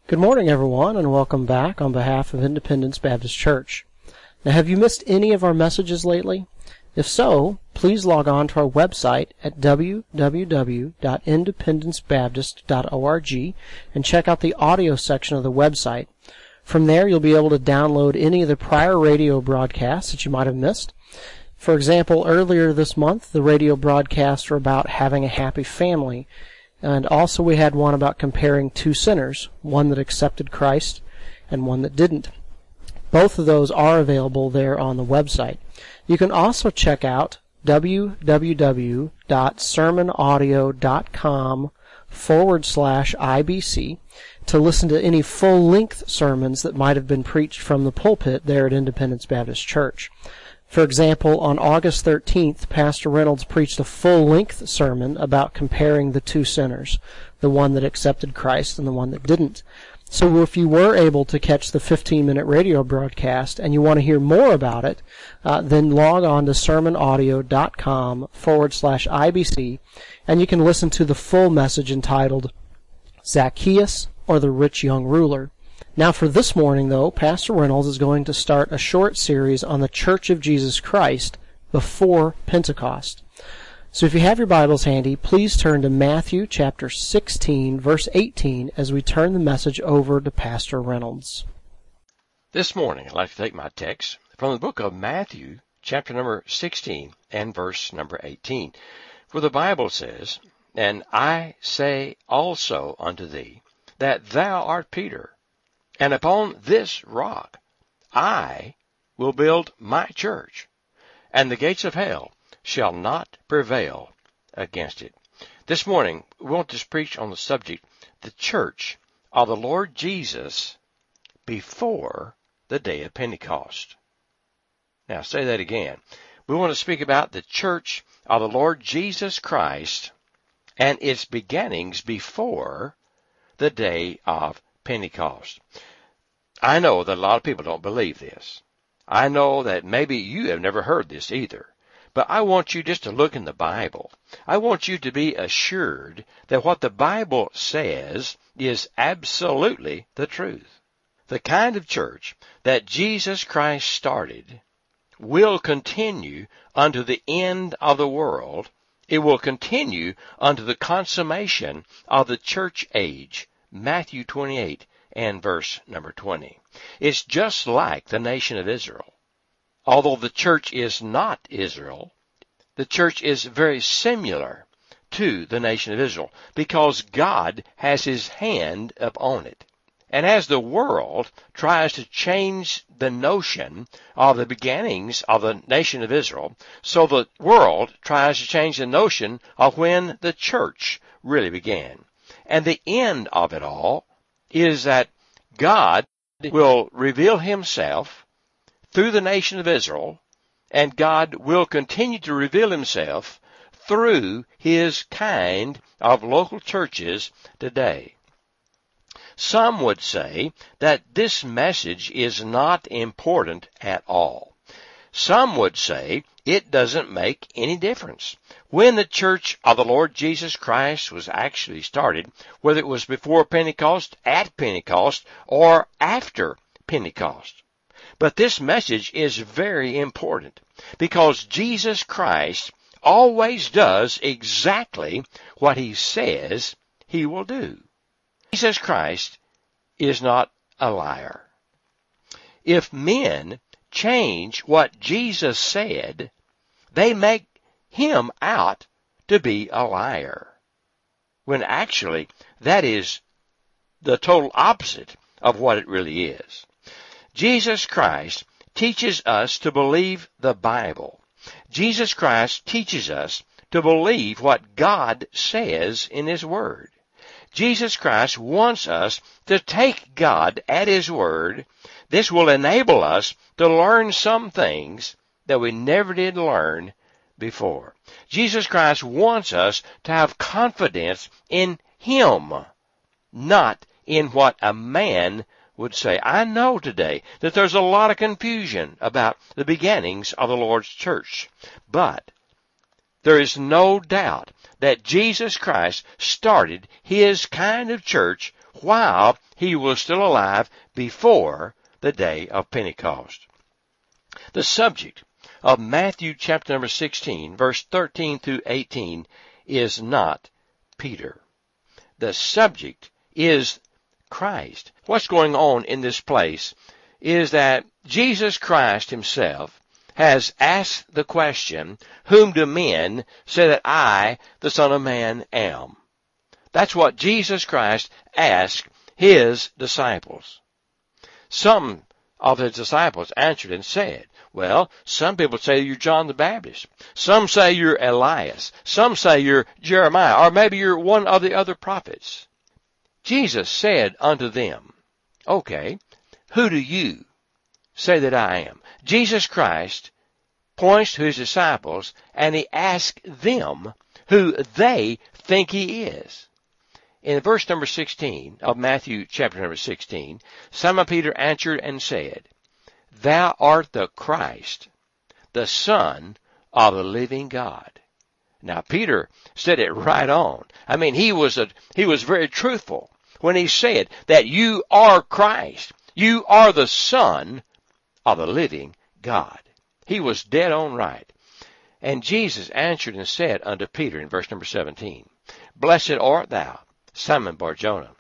Good morning, everyone, and welcome back on behalf of Independence Baptist Church. Now, have you missed any of our messages lately? If so, please log on to our website at www.independencebaptist.org and check out the audio section of the website. From there, you'll be able to download any of the prior radio broadcasts that you might have missed. For example, earlier this month, the radio broadcasts were about having a happy family. And also we had one about comparing two sinners, one that accepted Christ and one that didn't. Both of those are available there on the website. You can also check out www.sermonaudio.com/IBC to listen to any full-length sermons that might have been preached from the pulpit there at Independence Baptist Church. For example, on August 13th, Pastor Reynolds preached a full-length sermon about comparing the two sinners, the one that accepted Christ and the one that didn't. So if you were able to catch the 15-minute radio broadcast and you want to hear more about it, then log on to sermonaudio.com/IBC, and you can listen to the full message entitled Zacchaeus or the Rich Young Ruler. Now for this morning, though, Pastor Reynolds is going to start a short series on the Church of Jesus Christ before Pentecost. So if you have your Bibles handy, please turn to Matthew chapter 16, verse 18, as we turn the message over to Pastor Reynolds. This morning, I'd like to take my text from the book of Matthew, chapter number 16, and verse number 18. For the Bible says, "And I say also unto thee, that thou art Peter, and upon this rock I will build my church, and the gates of hell shall not prevail against it." This morning, we want to preach on the subject, the church of the Lord Jesus before the day of Pentecost. Now, say that again. We want to speak about the church of the Lord Jesus Christ and its beginnings before the day of Pentecost. I know that a lot of people don't believe this. I know that maybe you have never heard this either. But I want you just to look in the Bible. I want you to be assured that what the Bible says is absolutely the truth. The kind of church that Jesus Christ started will continue unto the end of the world. It will continue unto the consummation of the church age. Matthew 28 and verse number 20. It's just like the nation of Israel. Although the church is not Israel, the church is very similar to the nation of Israel because God has his hand upon it. And as the world tries to change the notion of the beginnings of the nation of Israel, so the world tries to change the notion of when the church really began. And the end of it all is that God will reveal himself through the nation of Israel, and God will continue to reveal himself through his kind of local churches today. Some would say that this message is not important at all. Some would say it doesn't make any difference. When the church of the Lord Jesus Christ was actually started, whether it was before Pentecost, at Pentecost, or after Pentecost. But this message is very important because Jesus Christ always does exactly what he says he will do. Jesus Christ is not a liar. If men change what Jesus said, they make him out to be a liar, when actually that is the total opposite of what it really is. Jesus Christ teaches us to believe the Bible. Jesus Christ teaches us to believe what God says in his word. Jesus Christ wants us to take God at his word. This will enable us to learn some things that we never did learn before. Jesus Christ wants us to have confidence in him, not in what a man would say. I know today that there's a lot of confusion about the beginnings of the Lord's church, but there is no doubt that Jesus Christ started his kind of church while he was still alive before the day of Pentecost. The subject of Matthew chapter number 16, verse 13 through 18 is not Peter. The subject is Christ. What's going on in this place is that Jesus Christ himself has asked the question, whom do men say that I, the Son of Man, am? That's what Jesus Christ asked his disciples. Some of his disciples answered and said, well, some people say you're John the Baptist. Some say you're Elias. Some say you're Jeremiah, or maybe you're one of the other prophets. Jesus said unto them, okay, who do you say that I am? Jesus Christ points to his disciples and he asks them who they think he is. In verse number 16 of Matthew chapter number 16, Simon Peter answered and said, Thou art the Christ, the Son of the living God. Now Peter said it right on. I mean, he was very truthful when he said that you are Christ. You are the Son of the living God. He was dead on right. And Jesus answered and said unto Peter in verse number 17, Blessed art thou, Simon Bar-Jonah,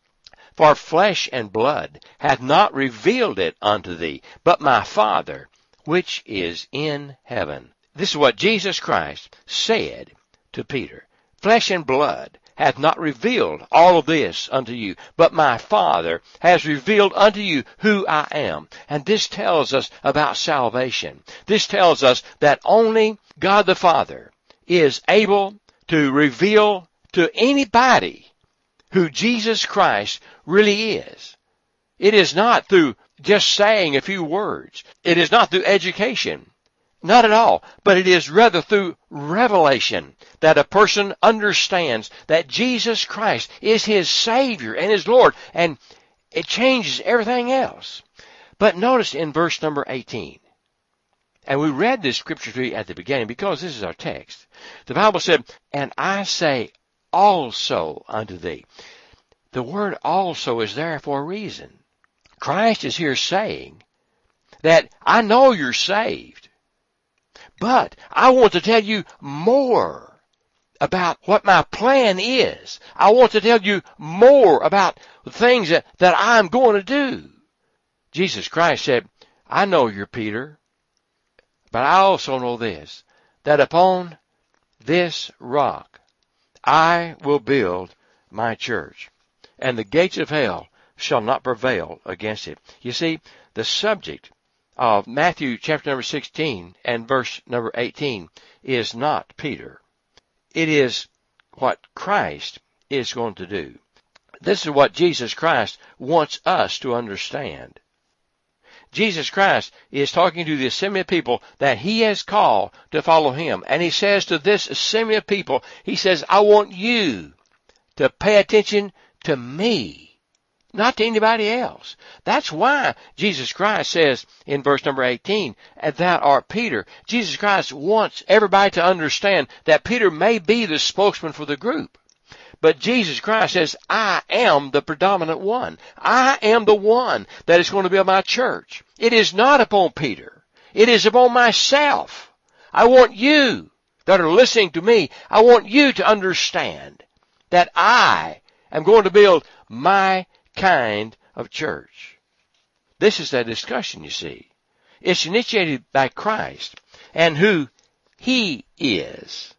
for flesh and blood hath not revealed it unto thee, but my Father which is in heaven. This is what Jesus Christ said to Peter. Flesh and blood hath not revealed all of this unto you, but my Father has revealed unto you who I am. And this tells us about salvation. This tells us that only God the Father is able to reveal to anybody who Jesus Christ really is. It is not through just saying a few words. It is not through education. Not at all. But it is rather through revelation that a person understands that Jesus Christ is his Savior and his Lord. And it changes everything else. But notice in verse number 18. And we read this scripture to you at the beginning because this is our text. The Bible said, And I say also unto thee. The word also is there for a reason. Christ is here saying that I know you're saved, but I want to tell you more about what my plan is. I want to tell you more about the things that I'm going to do. Jesus Christ said, I know you're Peter, but I also know this, that upon this rock I will build my church, and the gates of hell shall not prevail against it. You see, the subject of Matthew chapter number 16 and verse number 18 is not Peter. It is what Christ is going to do. This is what Jesus Christ wants us to understand. Jesus Christ is talking to the assembly of people that he has called to follow him. And he says to this assembly of people, he says, I want you to pay attention to me, not to anybody else. That's why Jesus Christ says in verse number 18, and thou art Peter. Jesus Christ wants everybody to understand that Peter may be the spokesman for the group. But Jesus Christ says, I am the predominant one. I am the one that is going to build my church. It is not upon Peter. It is upon myself. I want you that are listening to me, I want you to understand that I am going to build my kind of church. This is the discussion, you see. It's initiated by Christ and who he is.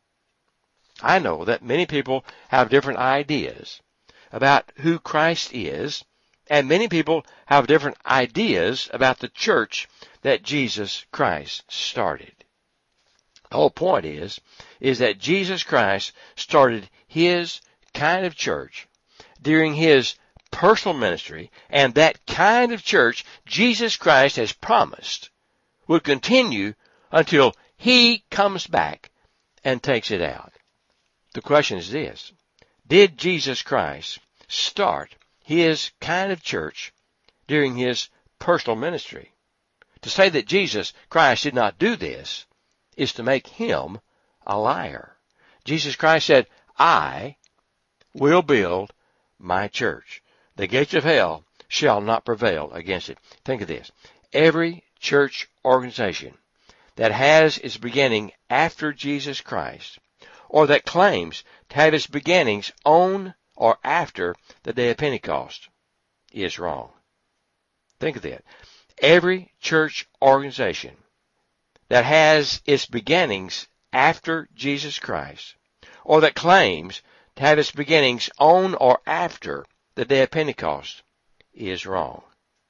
I know that many people have different ideas about who Christ is, and many people have different ideas about the church that Jesus Christ started. The whole point is that Jesus Christ started his kind of church during his personal ministry, and that kind of church Jesus Christ has promised would continue until he comes back and takes it out. The question is this: did Jesus Christ start his kind of church during his personal ministry? To say that Jesus Christ did not do this is to make him a liar. Jesus Christ said, I will build my church. The gates of hell shall not prevail against it. Think of this. Every church organization that has its beginning after Jesus Christ, or that claims to have its beginnings on or after the day of Pentecost, is wrong. Think of that. Every church organization that has its beginnings after Jesus Christ, or that claims to have its beginnings on or after the day of Pentecost, is wrong.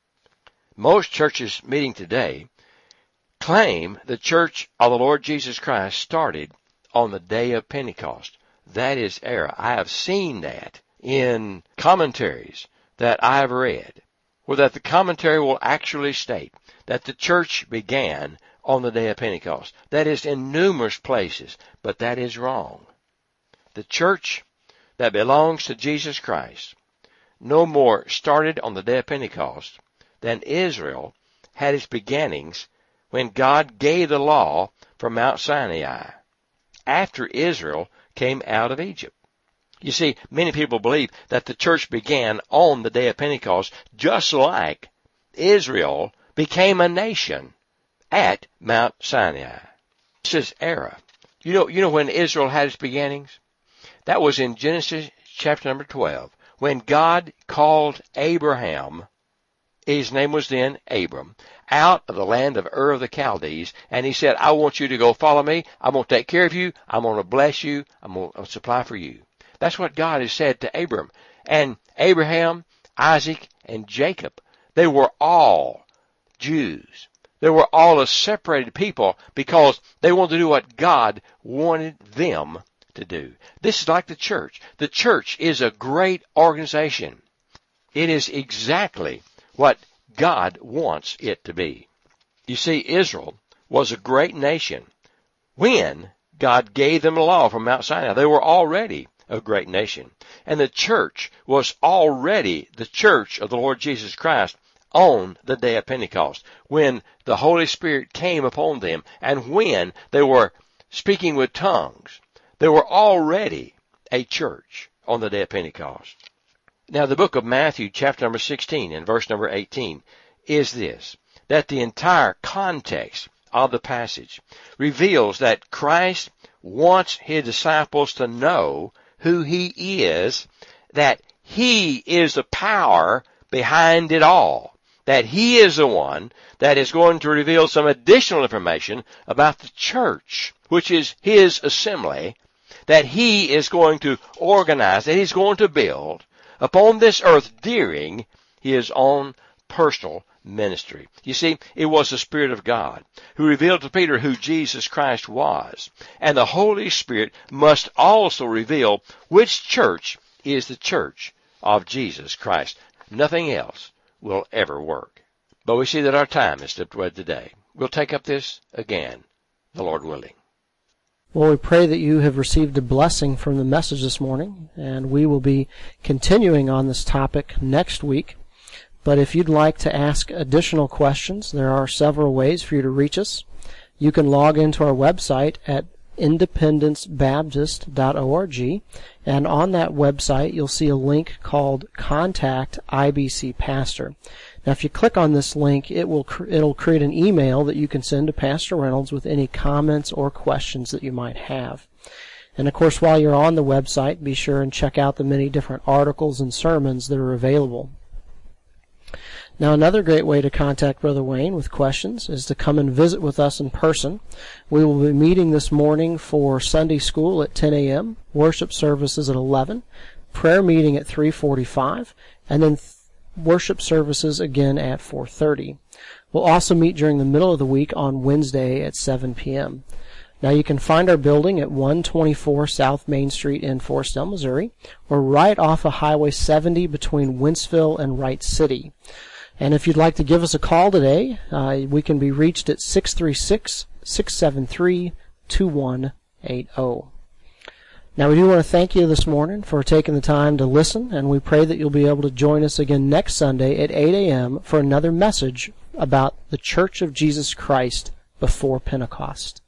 Most churches meeting today claim the church of the Lord Jesus Christ started on the day of Pentecost. That is error. I have seen that in commentaries that I have read, where that the commentary will actually state that the church began on the day of Pentecost. That is in numerous places, but that is wrong. The church that belongs to Jesus Christ no more started on the day of Pentecost than Israel had its beginnings when God gave the law from Mount Sinai, after Israel came out of Egypt. You see, many people believe that the church began on the day of Pentecost, just like Israel became a nation at Mount Sinai. This is error. You know when Israel had its beginnings? That was in Genesis chapter number 12, when God called Abraham, his name was then Abram, out of the land of Ur of the Chaldees, and he said, I want you to go follow me. I'm going to take care of you. I'm going to bless you. I'm going to supply for you. That's what God has said to Abram. And Abraham, Isaac, and Jacob, they were all Jews. They were all a separated people because they wanted to do what God wanted them to do. This is like the church. The church is a great organization. It is exactly what God wants it to be. You see, Israel was a great nation when God gave them the law from Mount Sinai. They were already a great nation. And the church was already the church of the Lord Jesus Christ on the day of Pentecost, when the Holy Spirit came upon them and when they were speaking with tongues. They were already a church on the day of Pentecost. Now, the book of Matthew, chapter number 16 and verse number 18 is this, that the entire context of the passage reveals that Christ wants his disciples to know who he is, that he is the power behind it all, that he is the one that is going to reveal some additional information about the church, which is his assembly, that he is going to organize, that he's going to build upon this earth during his own personal ministry. You see, it was the Spirit of God who revealed to Peter who Jesus Christ was. And the Holy Spirit must also reveal which church is the church of Jesus Christ. Nothing else will ever work. But we see that our time is slipped away today. We'll take up this again, the Lord willing. Well, we pray that you have received a blessing from the message this morning, and we will be continuing on this topic next week. But if you'd like to ask additional questions, there are several ways for you to reach us. You can log into our website at independencebaptist.org, and on that website you'll see a link called Contact IBC Pastor. Now, if you click on this link, it'll create an email that you can send to Pastor Reynolds with any comments or questions that you might have. And of course, while you're on the website, be sure and check out the many different articles and sermons that are available. Now, another great way to contact Brother Wayne with questions is to come and visit with us in person. We will be meeting this morning for Sunday school at 10 a.m., worship services at 11, prayer meeting at 3:45, and then worship services again at 4:30. We'll also meet during the middle of the week on Wednesday at 7 p.m. Now, you can find our building at 124 South Main Street in Forestdale, Missouri. We're right off of Highway 70 between Wentzville and Wright City. And if you'd like to give us a call today, we can be reached at 636-673-2180. Now, we do want to thank you this morning for taking the time to listen, and we pray that you'll be able to join us again next Sunday at 8 a.m. for another message about the Church of Jesus Christ before Pentecost.